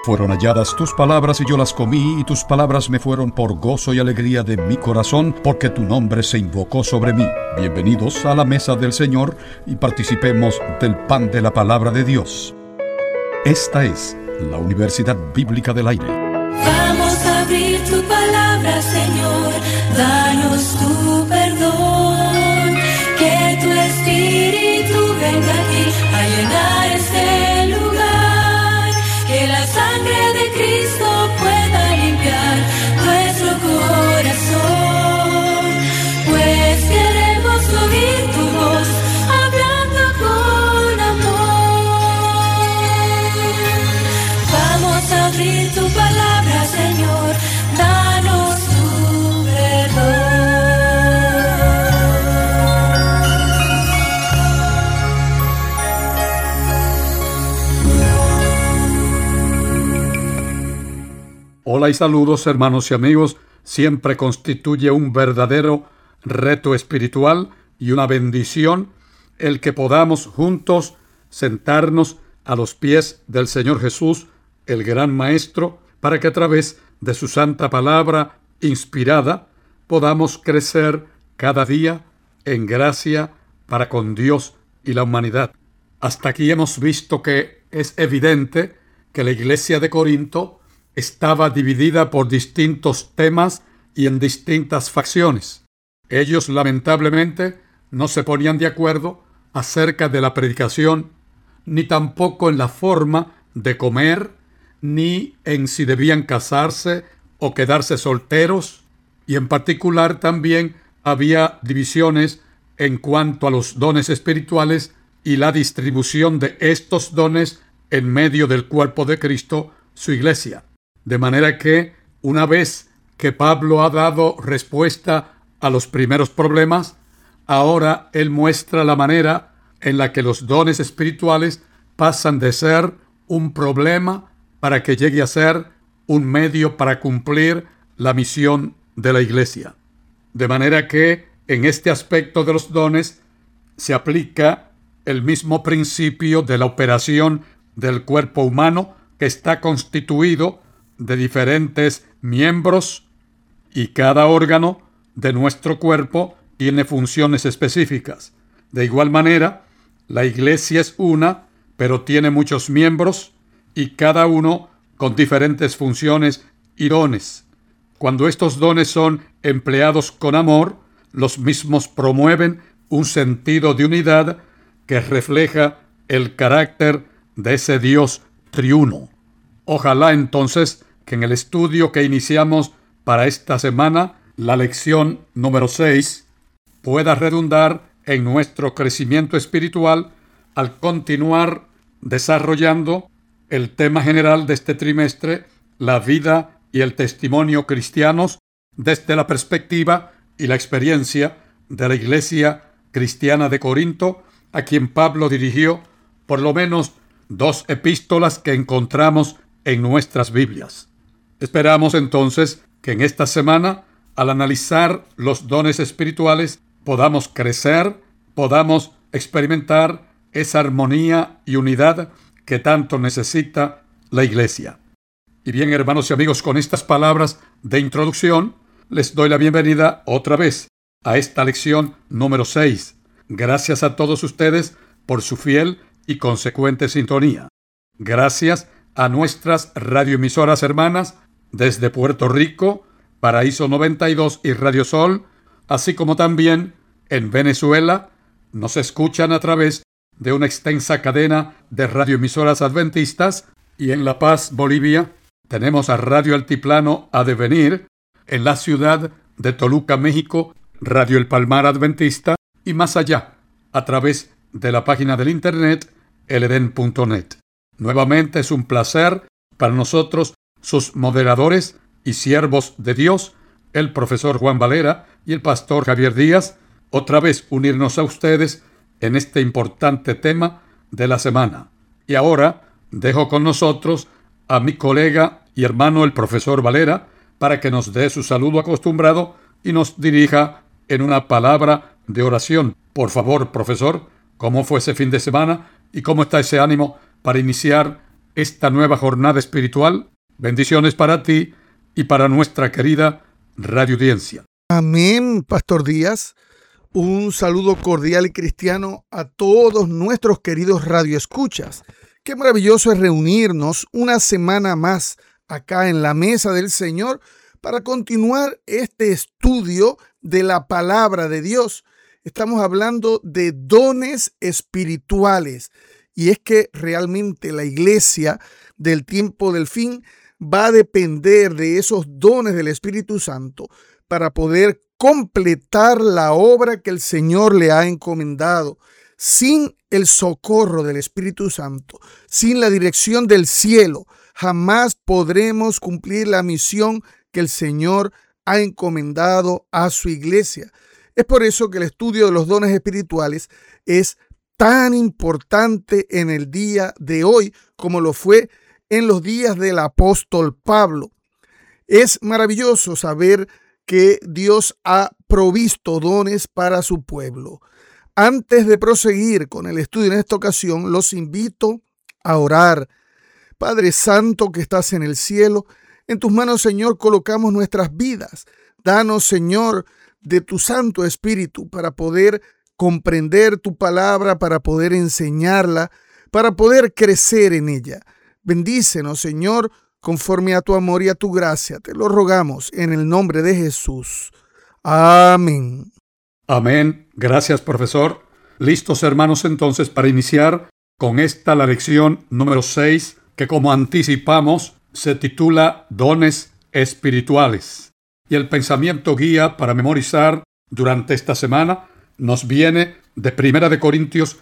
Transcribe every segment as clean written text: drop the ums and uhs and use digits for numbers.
Fueron halladas tus palabras y yo las comí, y tus palabras me fueron por gozo y alegría de mi corazón, porque tu nombre se invocó sobre mí. Bienvenidos a la mesa del Señor y participemos del pan de la palabra de Dios. Esta es la Universidad Bíblica del Aire. Vamos a abrir tu palabra, Señor, danos tu perdón, que tu Espíritu venga aquí a llenar este lugar, que la sangre de Cristo pueda limpiar nuestro corazón, pues queremos oír tu voz hablando con amor. Vamos a abrir tu palabra, Señor, danos tu perdón. Hola y saludos, hermanos y amigos. Siempre constituye un verdadero reto espiritual y una bendición el que podamos juntos sentarnos a los pies del Señor Jesús, el gran Maestro, para que a través de su santa palabra inspirada podamos crecer cada día en gracia para con Dios y la humanidad. Hasta aquí hemos visto que es evidente que la iglesia de Corinto estaba dividida por distintos temas y en distintas facciones. Ellos lamentablemente no se ponían de acuerdo acerca de la predicación, ni tampoco en la forma de comer, ni en si debían casarse o quedarse solteros, y en particular también había divisiones en cuanto a los dones espirituales y la distribución de estos dones en medio del cuerpo de Cristo, su iglesia. De manera que, una vez que Pablo ha dado respuesta a los primeros problemas, ahora él muestra la manera en la que los dones espirituales pasan de ser un problema para que llegue a ser un medio para cumplir la misión de la iglesia. De manera que, en este aspecto de los dones, se aplica el mismo principio de la operación del cuerpo humano, que está constituido de diferentes miembros, y cada órgano de nuestro cuerpo tiene funciones específicas. De igual manera, la iglesia es una, pero tiene muchos miembros, y cada uno con diferentes funciones y dones. Cuando estos dones son empleados con amor, los mismos promueven un sentido de unidad que refleja el carácter de ese Dios triuno. Ojalá entonces que en el estudio que iniciamos para esta semana, la lección número 6, pueda redundar en nuestro crecimiento espiritual al continuar desarrollando el tema general de este trimestre, la vida y el testimonio cristianos desde la perspectiva y la experiencia de la iglesia cristiana de Corinto, a quien Pablo dirigió por lo menos 2 epístolas que encontramos en nuestras Biblias. Esperamos entonces que en esta semana, al analizar los dones espirituales, podamos crecer, podamos experimentar esa armonía y unidad que tanto necesita la iglesia. Y bien, hermanos y amigos, con estas palabras de introducción, les doy la bienvenida otra vez a esta lección número 6. Gracias a todos ustedes por su fiel y consecuente sintonía. Gracias a nuestras radioemisoras hermanas desde Puerto Rico, Paraíso 92 y Radio Sol, así como también en Venezuela, nos escuchan a través de una extensa cadena de radioemisoras adventistas, y en La Paz, Bolivia, tenemos a Radio Altiplano A Devenir, en la ciudad de Toluca, México, Radio El Palmar Adventista, y más allá, a través de la página del internet eleden.net. Nuevamente es un placer para nosotros, sus moderadores y siervos de Dios, el profesor Juan Valera y el pastor Javier Díaz, otra vez unirnos a ustedes en este importante tema de la semana. Y ahora dejo con nosotros a mi colega y hermano el profesor Valera para que nos dé su saludo acostumbrado y nos dirija en una palabra de oración. Por favor, profesor, ¿cómo fue ese fin de semana y cómo está ese ánimo para iniciar esta nueva jornada espiritual. Bendiciones para ti y para nuestra querida radioaudiencia. Amén, Pastor Díaz. Un saludo cordial y cristiano a todos nuestros queridos radioescuchas. Qué maravilloso es reunirnos una semana más acá en la mesa del Señor para continuar este estudio de la palabra de Dios. Estamos hablando de dones espirituales, y es que realmente la iglesia del tiempo del fin va a depender de esos dones del Espíritu Santo para poder completar la obra que el Señor le ha encomendado. Sin el socorro del Espíritu Santo, sin la dirección del cielo, jamás podremos cumplir la misión que el Señor ha encomendado a su iglesia. Es por eso que el estudio de los dones espirituales es tan importante en el día de hoy como lo fue en los días del apóstol Pablo. Es maravilloso saber que Dios ha provisto dones para su pueblo. Antes de proseguir con el estudio en esta ocasión, los invito a orar. Padre Santo que estás en el cielo, en tus manos, Señor, colocamos nuestras vidas. Danos, Señor, de tu Santo Espíritu para poder comprender tu palabra, para poder enseñarla, para poder crecer en ella. Bendícenos, Señor, conforme a tu amor y a tu gracia. Te lo rogamos en el nombre de Jesús. Amén. Amén. Gracias, profesor. Listos, hermanos, entonces para iniciar con esta la lección número 6, que como anticipamos se titula Dones Espirituales. Y el pensamiento guía para memorizar durante esta semana nos viene de 1 Corintios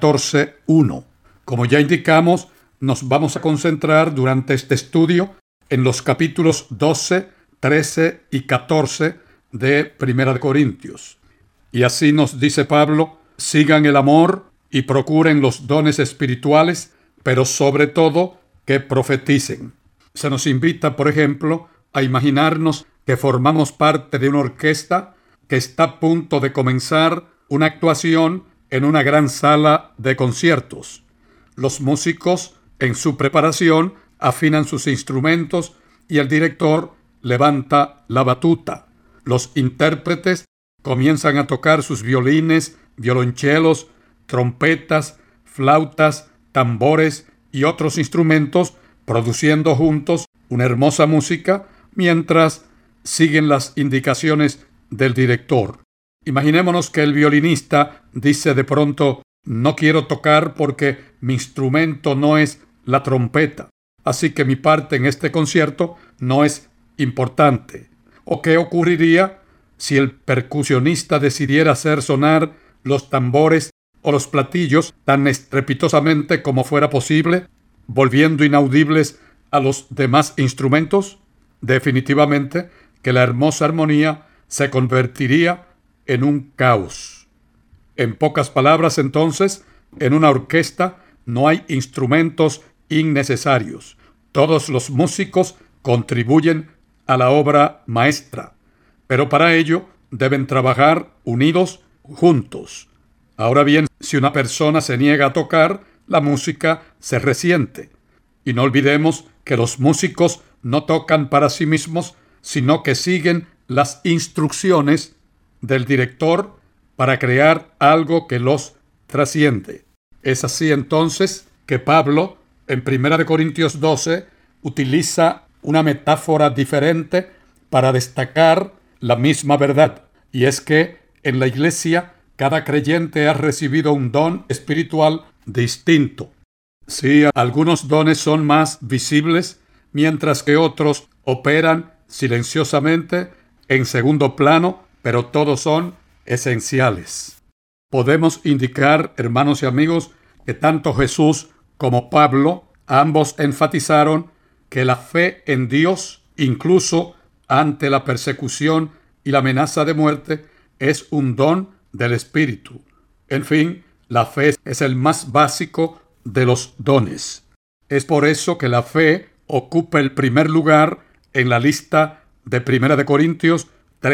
14:1. Como ya indicamos, nos vamos a concentrar durante este estudio en los capítulos 12, 13 y 14 de 1 Corintios. Y así nos dice Pablo: sigan el amor y procuren los dones espirituales, pero sobre todo que profeticen. Se nos invita, por ejemplo, a imaginarnos que formamos parte de una orquesta que está a punto de comenzar una actuación en una gran sala de conciertos. Los músicos, en su preparación, afinan sus instrumentos y el director levanta la batuta. Los intérpretes comienzan a tocar sus violines, violonchelos, trompetas, flautas, tambores y otros instrumentos, produciendo juntos una hermosa música mientras siguen las indicaciones del director. Imaginémonos que el violinista dice de pronto: no quiero tocar porque mi instrumento no es la trompeta, así que mi parte en este concierto no es importante. ¿O qué ocurriría si el percusionista decidiera hacer sonar los tambores o los platillos tan estrepitosamente como fuera posible, volviendo inaudibles a los demás instrumentos? Definitivamente que la hermosa armonía se convertiría en un caos. En pocas palabras, entonces, en una orquesta no hay instrumentos innecesarios. Todos los músicos contribuyen a la obra maestra, pero para ello deben trabajar unidos, juntos. Ahora bien, si una persona se niega a tocar, la música se resiente. Y no olvidemos que los músicos no tocan para sí mismos, sino que siguen las instrucciones del director para crear algo que los trasciende. Es así entonces que Pablo, en 1 Corintios 12, utiliza una metáfora diferente para destacar la misma verdad, y es que en la iglesia cada creyente ha recibido un don espiritual distinto. Sí, algunos dones son más visibles, mientras que otros operan silenciosamente en segundo plano, pero todos son esenciales. Podemos indicar, hermanos y amigos, que tanto Jesús como Pablo, ambos enfatizaron que la fe en Dios, incluso ante la persecución y la amenaza de muerte, es un don del Espíritu. En fin, la fe es el más básico de los dones. Es por eso que la fe ocupa el primer lugar en la lista de 1 Corintios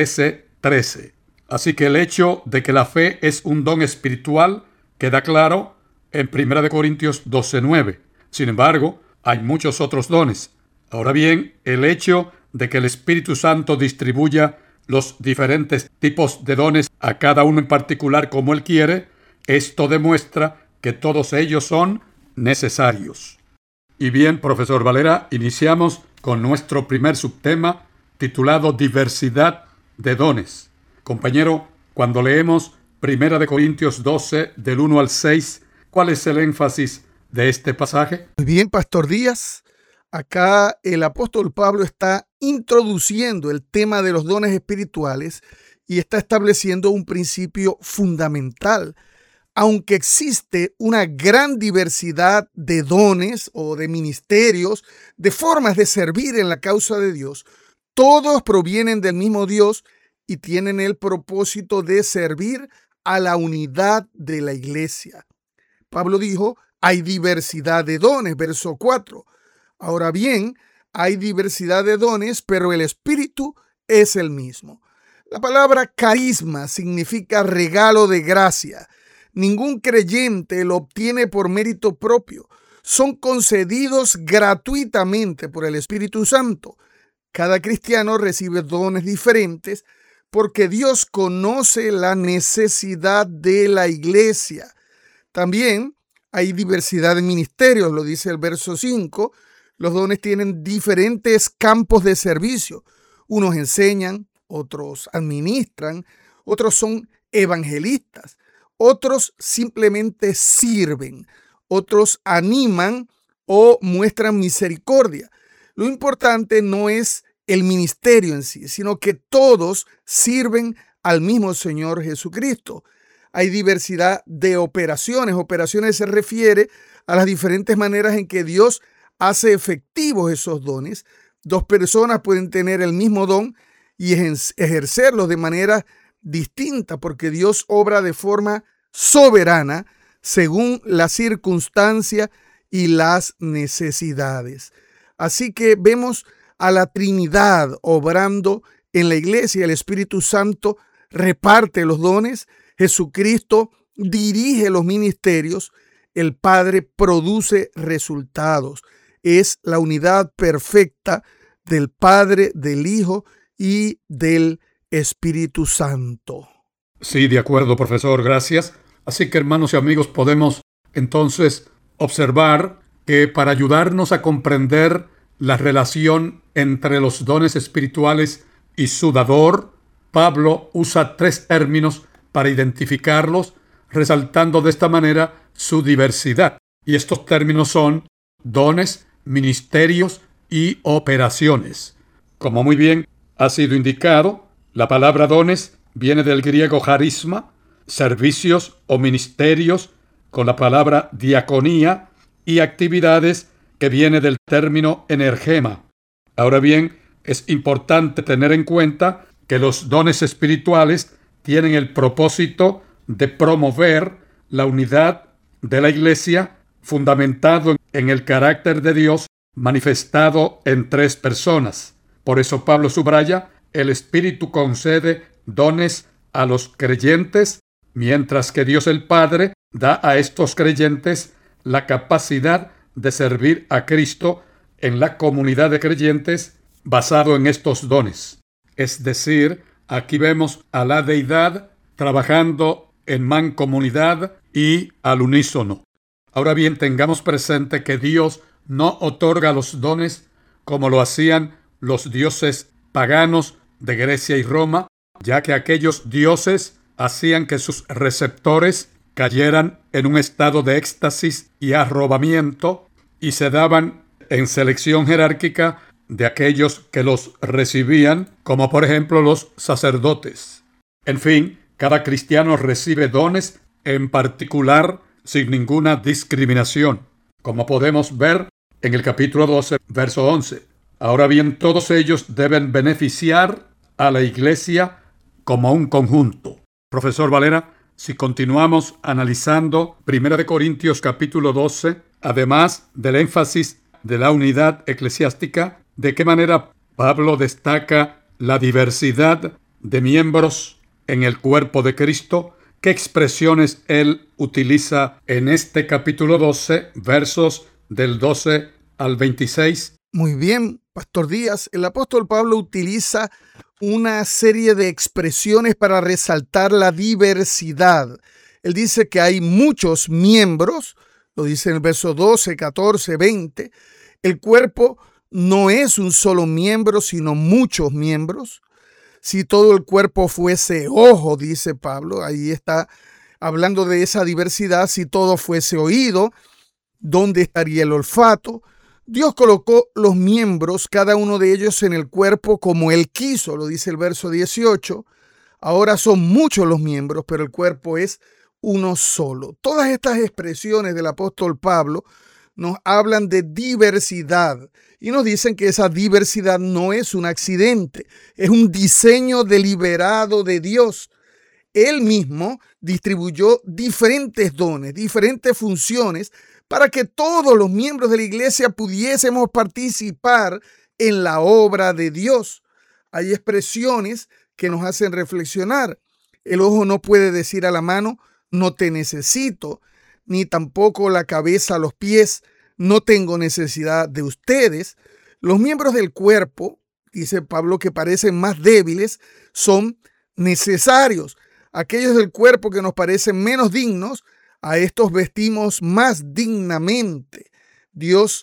13:13. Así que el hecho de que la fe es un don espiritual queda claro en 1 Corintios 12:9. Sin embargo, hay muchos otros dones. Ahora bien, el hecho de que el Espíritu Santo distribuya los diferentes tipos de dones a cada uno en particular como Él quiere, esto demuestra que todos ellos son necesarios. Y bien, profesor Valera, iniciamos con nuestro primer subtema titulado Diversidad de dones. Compañero, cuando leemos 1 Corintios 12, del 1 al 6, ¿cuál es el énfasis de este pasaje? Muy bien, Pastor Díaz. Acá el apóstol Pablo está introduciendo el tema de los dones espirituales y está estableciendo un principio fundamental. Aunque existe una gran diversidad de dones o de ministerios, de formas de servir en la causa de Dios, todos provienen del mismo Dios y tienen el propósito de servir a la unidad de la iglesia. Pablo dijo, hay diversidad de dones, verso 4. Ahora bien, hay diversidad de dones, pero el Espíritu es el mismo. La palabra carisma significa regalo de gracia. Ningún creyente lo obtiene por mérito propio. Son concedidos gratuitamente por el Espíritu Santo. Cada cristiano recibe dones diferentes porque Dios conoce la necesidad de la iglesia. También hay diversidad de ministerios, lo dice el verso 5. Los dones tienen diferentes campos de servicio. Unos enseñan, otros administran, otros son evangelistas, otros simplemente sirven, otros animan o muestran misericordia. Lo importante no es el ministerio en sí, sino que todos sirven al mismo Señor Jesucristo. Hay diversidad de operaciones. Operaciones se refiere a las diferentes maneras en que Dios hace efectivos esos dones. Dos personas pueden tener el mismo don y ejercerlos de manera distinta porque Dios obra de forma soberana según la circunstancia y las necesidades. Así que vemos a la Trinidad obrando en la iglesia. El Espíritu Santo reparte los dones. Jesucristo dirige los ministerios. El Padre produce resultados. Es la unidad perfecta del Padre, del Hijo y del Espíritu Santo. Sí, de acuerdo, profesor, gracias. Así que, hermanos y amigos, podemos entonces observar que para ayudarnos a comprender la relación entre los dones espirituales y su dador, Pablo usa 3 términos para identificarlos, resaltando de esta manera su diversidad. Y estos términos son dones, ministerios y operaciones. Como muy bien ha sido indicado, la palabra dones viene del griego charisma, servicios o ministerios, con la palabra diaconía, y actividades, que viene del término energema. Ahora bien, es importante tener en cuenta que los dones espirituales tienen el propósito de promover la unidad de la iglesia, fundamentado en el carácter de Dios manifestado en 3 personas. Por eso Pablo subraya, el Espíritu concede dones a los creyentes, mientras que Dios el Padre da a estos creyentes la capacidad de servir a Cristo en la comunidad de creyentes basado en estos dones. Es decir, aquí vemos a la deidad trabajando en mancomunidad y al unísono. Ahora bien, tengamos presente que Dios no otorga los dones como lo hacían los dioses paganos de Grecia y Roma, ya que aquellos dioses hacían que sus receptores cayeran en un estado de éxtasis y arrobamiento y se daban en selección jerárquica de aquellos que los recibían, como por ejemplo los sacerdotes. En fin, cada cristiano recibe dones en particular sin ninguna discriminación, como podemos ver en el capítulo 12, verso 11. Ahora bien, todos ellos deben beneficiar a la iglesia como un conjunto. Profesor Valera, si continuamos analizando 1 Corintios capítulo 12, además del énfasis de la unidad eclesiástica, ¿de qué manera Pablo destaca la diversidad de miembros en el cuerpo de Cristo? ¿Qué expresiones él utiliza en este capítulo 12, versos del 12 al 26. Muy bien, Pastor Díaz. El apóstol Pablo utiliza una serie de expresiones para resaltar la diversidad. Él dice que hay muchos miembros, lo dice en el verso 12, 14, 20. El cuerpo no es un solo miembro, sino muchos miembros. Si todo el cuerpo fuese ojo, dice Pablo, ahí está hablando de esa diversidad. Si todo fuese oído, ¿dónde estaría el olfato? Dios colocó los miembros, cada uno de ellos en el cuerpo como Él quiso, lo dice el verso 18. Ahora son muchos los miembros, pero el cuerpo es uno solo. Todas estas expresiones del apóstol Pablo nos hablan de diversidad y nos dicen que esa diversidad no es un accidente, es un diseño deliberado de Dios. Él mismo distribuyó diferentes dones, diferentes funciones para que todos los miembros de la iglesia pudiésemos participar en la obra de Dios. Hay expresiones que nos hacen reflexionar. El ojo no puede decir a la mano, no te necesito, ni tampoco la cabeza a los pies, no tengo necesidad de ustedes. Los miembros del cuerpo, dice Pablo, que parecen más débiles, son necesarios. Aquellos del cuerpo que nos parecen menos dignos, a estos vestimos más dignamente. Dios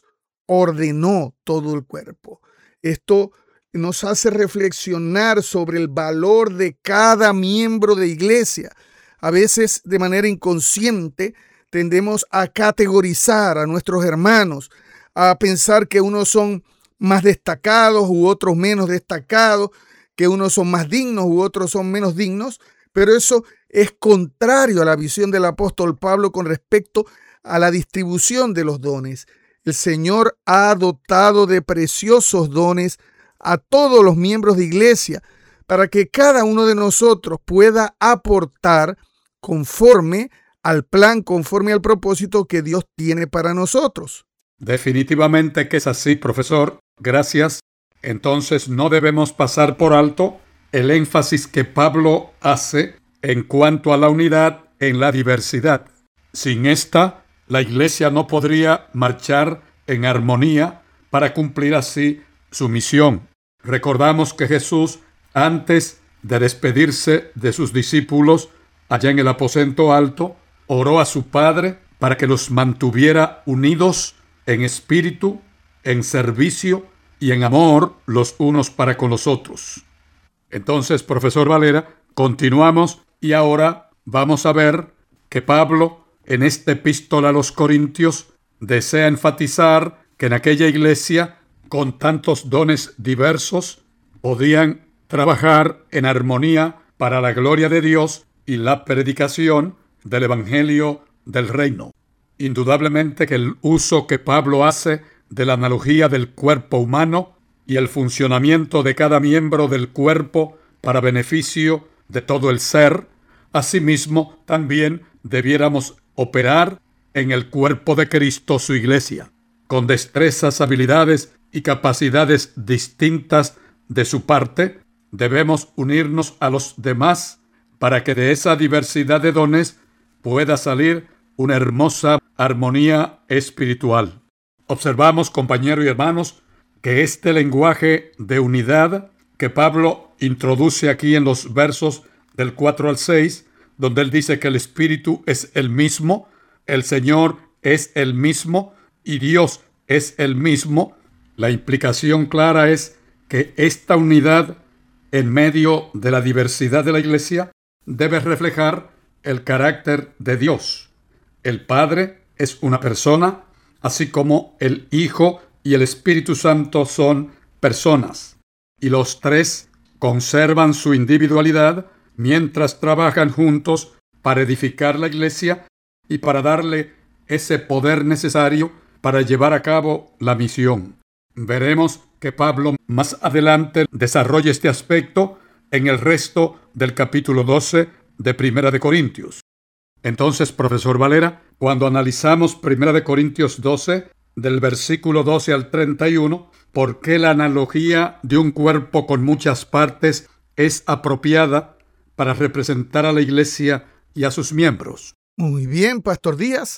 ordenó todo el cuerpo. Esto nos hace reflexionar sobre el valor de cada miembro de iglesia. A veces, de manera inconsciente, tendemos a categorizar a nuestros hermanos, a pensar que unos son más destacados u otros menos destacados, que unos son más dignos u otros son menos dignos, pero eso es contrario a la visión del apóstol Pablo con respecto a la distribución de los dones. El Señor ha dotado de preciosos dones a todos los miembros de iglesia para que cada uno de nosotros pueda aportar conforme al plan, conforme al propósito que Dios tiene para nosotros. Definitivamente que es así, profesor. Gracias. Entonces no debemos pasar por alto el énfasis que Pablo hace en cuanto a la unidad en la diversidad. Sin esta, la iglesia no podría marchar en armonía para cumplir así su misión. Recordamos que Jesús, antes de despedirse de sus discípulos allá en el aposento alto, oró a su Padre para que los mantuviera unidos en espíritu, en servicio y en amor los unos para con los otros. Entonces, profesor Valera, continuamos y ahora vamos a ver que Pablo, en esta epístola a los Corintios, desea enfatizar que en aquella iglesia, con tantos dones diversos, podían trabajar en armonía para la gloria de Dios y la predicación del Evangelio del Reino. Indudablemente que el uso que Pablo hace de la analogía del cuerpo humano y el funcionamiento de cada miembro del cuerpo para beneficio de todo el ser, asimismo también debiéramos operar en el cuerpo de Cristo, su iglesia, con destrezas, habilidades y capacidades distintas de su parte. Debemos unirnos a los demás para que de esa diversidad de dones pueda salir una hermosa armonía espiritual. Observamos, compañeros y hermanos, que este lenguaje de unidad que Pablo introduce aquí en los versos del 4 al 6, donde él dice que el Espíritu es el mismo, el Señor es el mismo y Dios es el mismo, la implicación clara es que esta unidad en medio de la diversidad de la iglesia debe reflejar el carácter de Dios. El Padre es una persona, así como el Hijo y el Espíritu Santo son personas. Y los tres conservan su individualidad mientras trabajan juntos para edificar la iglesia y para darle ese poder necesario para llevar a cabo la misión. Veremos que Pablo más adelante desarrolla este aspecto en el resto del capítulo 12 de Primera de Corintios. Entonces, profesor Valera, cuando analizamos Primera de Corintios 12, del versículo 12 al 31, ¿por qué la analogía de un cuerpo con muchas partes es apropiada para representar a la iglesia y a sus miembros? Muy bien, Pastor Díaz.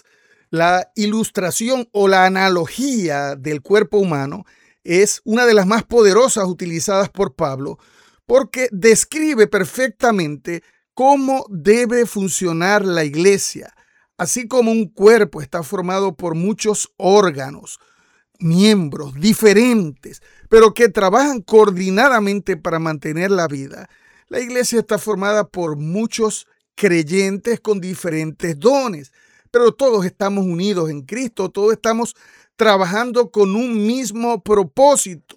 La ilustración o la analogía del cuerpo humano es una de las más poderosas utilizadas por Pablo porque describe perfectamente cómo debe funcionar la iglesia. Así como un cuerpo está formado por muchos órganos, miembros diferentes, pero que trabajan coordinadamente para mantener la vida, la iglesia está formada por muchos creyentes con diferentes dones, pero todos estamos unidos en Cristo, todos estamos trabajando con un mismo propósito.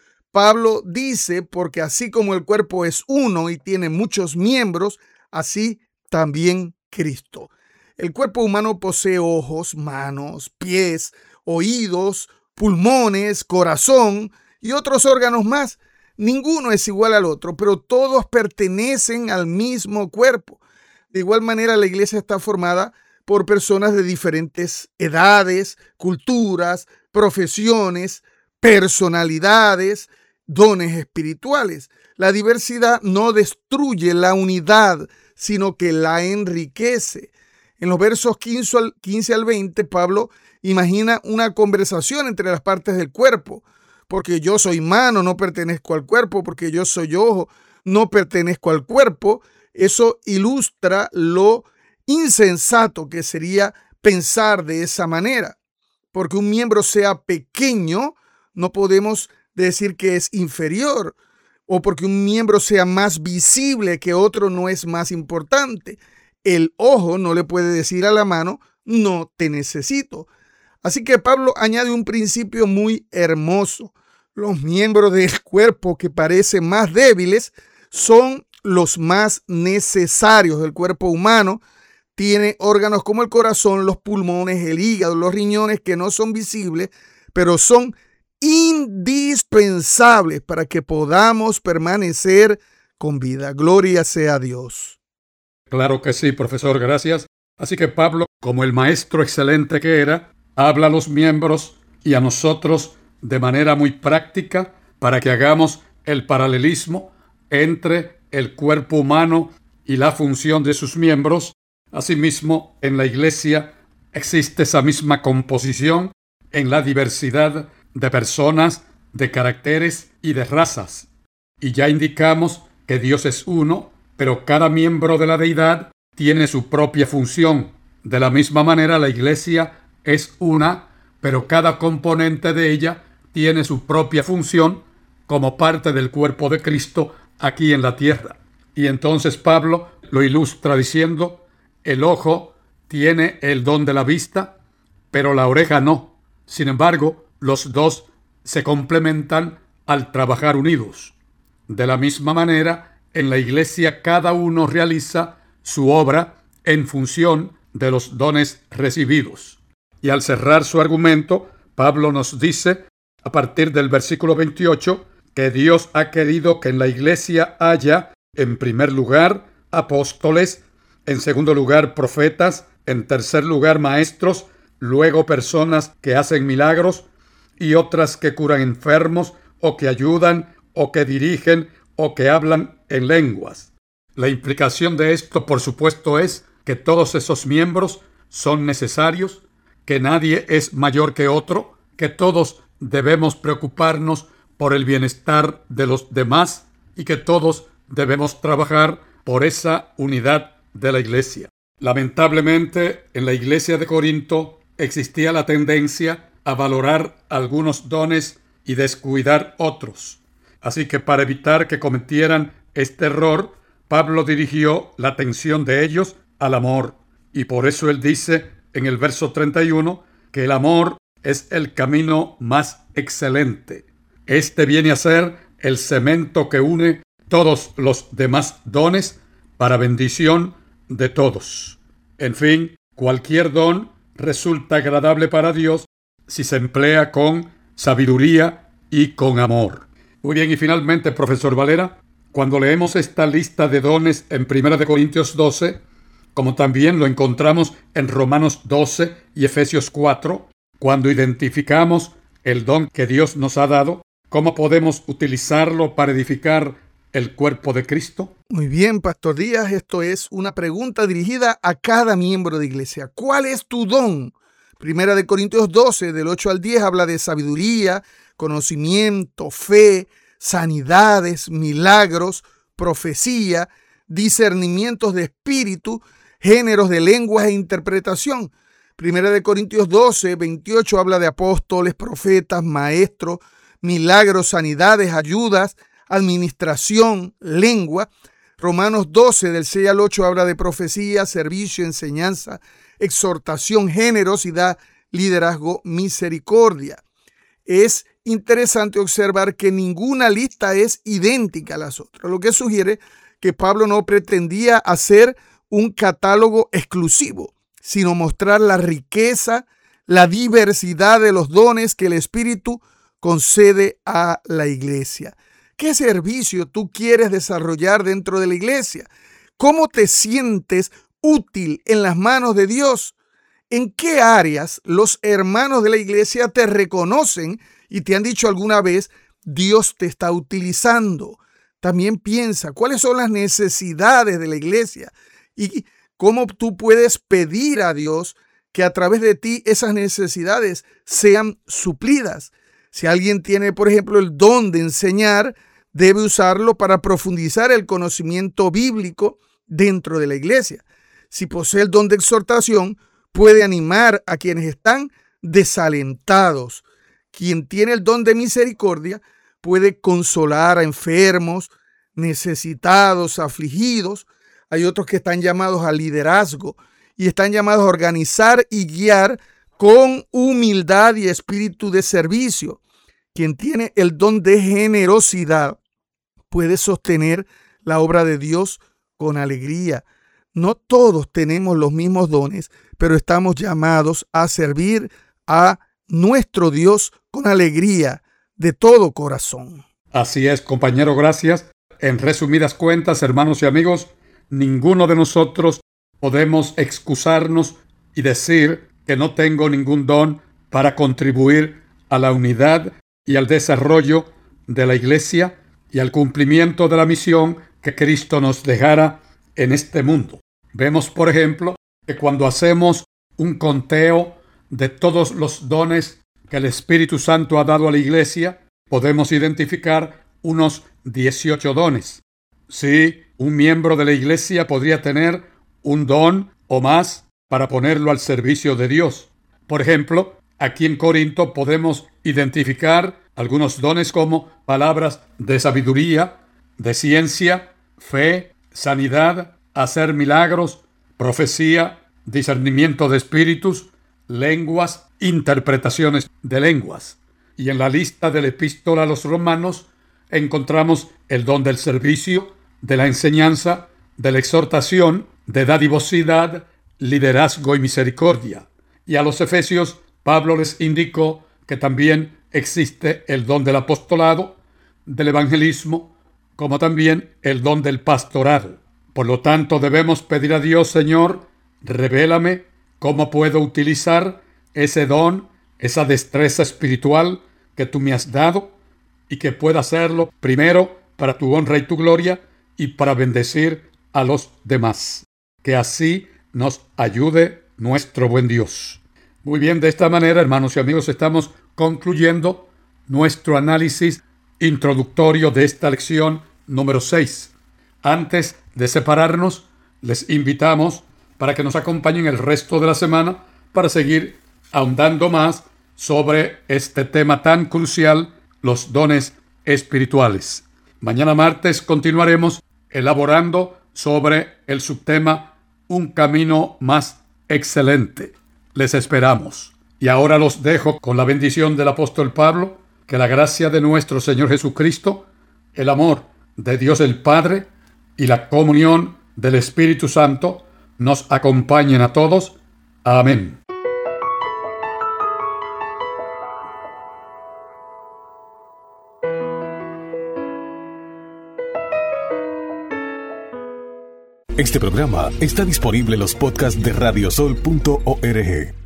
Pablo dice, porque así como el cuerpo es uno y tiene muchos miembros, así también Cristo. El cuerpo humano posee ojos, manos, pies, oídos, pulmones, corazón y otros órganos más. Ninguno es igual al otro, pero todos pertenecen al mismo cuerpo. De igual manera, la iglesia está formada por personas de diferentes edades, culturas, profesiones, personalidades, dones espirituales. La diversidad no destruye la unidad, sino que la enriquece. En los versos 15 al 20, Pablo imagina una conversación entre las partes del cuerpo. Porque yo soy mano, no pertenezco al cuerpo. Porque yo soy ojo, no pertenezco al cuerpo. Eso ilustra lo insensato que sería pensar de esa manera. Porque un miembro sea pequeño, no podemos decir que es inferior. O porque un miembro sea más visible que otro, no es más importante. El ojo no le puede decir a la mano, no te necesito. Así que Pablo añade un principio muy hermoso. Los miembros del cuerpo que parecen más débiles son los más necesarios. El cuerpo humano tiene órganos como el corazón, los pulmones, el hígado, los riñones que no son visibles, pero son indispensables para que podamos permanecer con vida. Gloria sea a Dios. Claro que sí, profesor, gracias. Así que Pablo, como el maestro excelente que era, habla a los miembros y a nosotros de manera muy práctica para que hagamos el paralelismo entre el cuerpo humano y la función de sus miembros. Asimismo, en la iglesia existe esa misma composición en la diversidad de personas, de caracteres y de razas. Y ya indicamos que Dios es uno, pero cada miembro de la deidad tiene su propia función. De la misma manera, la iglesia es una, pero cada componente de ella tiene su propia función como parte del cuerpo de Cristo aquí en la tierra. Y entonces Pablo lo ilustra diciendo, el ojo tiene el don de la vista, pero la oreja no. Sin embargo, los dos se complementan al trabajar unidos. De la misma manera, en la iglesia cada uno realiza su obra en función de los dones recibidos. Y al cerrar su argumento, Pablo nos dice, a partir del versículo 28, que Dios ha querido que en la iglesia haya, en primer lugar, apóstoles, en segundo lugar, profetas, en tercer lugar, maestros, luego personas que hacen milagros y otras que curan enfermos o que ayudan o que dirigen o que hablan en lenguas. La implicación de esto, por supuesto, es que todos esos miembros son necesarios, que nadie es mayor que otro, que todos debemos preocuparnos por el bienestar de los demás y que todos debemos trabajar por esa unidad de la iglesia. Lamentablemente, en la iglesia de Corinto existía la tendencia a valorar algunos dones y descuidar otros. Así que para evitar que cometieran este error, Pablo dirigió la atención de ellos al amor. Y por eso él dice en el verso 31 que el amor es el camino más excelente. Este viene a ser el cemento que une todos los demás dones para bendición de todos. En fin, cualquier don resulta agradable para Dios si se emplea con sabiduría y con amor. Muy bien, y finalmente, profesor Valera, cuando leemos esta lista de dones en 1 Corintios 12, como también lo encontramos en Romanos 12 y Efesios 4, cuando identificamos el don que Dios nos ha dado, ¿cómo podemos utilizarlo para edificar el cuerpo de Cristo? Muy bien, Pastor Díaz, esto es una pregunta dirigida a cada miembro de iglesia. ¿Cuál es tu don? Primera de Corintios 12, del 8 al 10, habla de sabiduría, conocimiento, fe, sanidades, milagros, profecía, discernimientos de espíritu, géneros de lenguas e interpretación. Primera de Corintios 12, 28 habla de apóstoles, profetas, maestros, milagros, sanidades, ayudas, administración, lengua. Romanos 12, del 6 al 8 habla de profecía, servicio, enseñanza, exhortación, generosidad, liderazgo, misericordia. Es interesante observar que ninguna lista es idéntica a las otras, lo que sugiere que Pablo no pretendía hacer un catálogo exclusivo, sino mostrar la riqueza, la diversidad de los dones que el Espíritu concede a la iglesia. ¿Qué servicio tú quieres desarrollar dentro de la iglesia? ¿Cómo te sientes útil en las manos de Dios? ¿En qué áreas los hermanos de la iglesia te reconocen y te han dicho alguna vez, Dios te está utilizando? También piensa, ¿cuáles son las necesidades de la iglesia? Y cómo tú puedes pedir a Dios que a través de ti esas necesidades sean suplidas. Si alguien tiene, por ejemplo, el don de enseñar, debe usarlo para profundizar el conocimiento bíblico dentro de la iglesia. Si posee el don de exhortación, puede animar a quienes están desalentados. Quien tiene el don de misericordia puede consolar a enfermos, necesitados, afligidos. Hay otros que están llamados al liderazgo y están llamados a organizar y guiar con humildad y espíritu de servicio. Quien tiene el don de generosidad puede sostener la obra de Dios con alegría. No todos tenemos los mismos dones, pero estamos llamados a servir a nuestro Dios con alegría de todo corazón. Así es, compañero, gracias. En resumidas cuentas, hermanos y amigos, ninguno de nosotros podemos excusarnos y decir que no tengo ningún don para contribuir a la unidad y al desarrollo de la iglesia y al cumplimiento de la misión que Cristo nos dejara en este mundo. Vemos, por ejemplo, que cuando hacemos un conteo de todos los dones que el Espíritu Santo ha dado a la iglesia, podemos identificar unos 18 dones. Sí, un miembro de la iglesia podría tener un don o más para ponerlo al servicio de Dios. Por ejemplo, aquí en Corinto podemos identificar algunos dones como palabras de sabiduría, de ciencia, fe, sanidad, hacer milagros, profecía, discernimiento de espíritus, lenguas, interpretaciones de lenguas. Y en la lista de la epístola a los romanos encontramos el don del servicio, de la enseñanza, de la exhortación, de dadivosidad, liderazgo y misericordia. Y a los efesios, Pablo les indicó que también existe el don del apostolado, del evangelismo, como también el don del pastorado. Por lo tanto, debemos pedir a Dios, Señor, revélame cómo puedo utilizar ese don, esa destreza espiritual que tú me has dado y que pueda hacerlo primero para tu honra y tu gloria y para bendecir a los demás. Que así nos ayude nuestro buen Dios. Muy bien, de esta manera, hermanos y amigos, estamos concluyendo nuestro análisis introductorio de esta lección número 6. Antes de separarnos, les invitamos para que nos acompañen el resto de la semana para seguir ahondando más sobre este tema tan crucial, los dones espirituales. Mañana martes continuaremos elaborando sobre el subtema Un camino más excelente. Les esperamos. Y ahora los dejo con la bendición del apóstol Pablo. Que la gracia de nuestro Señor Jesucristo, el amor de Dios el Padre y la comunión del Espíritu Santo nos acompañen a todos. Amén. Este programa está disponible en los podcasts de radiosol.org.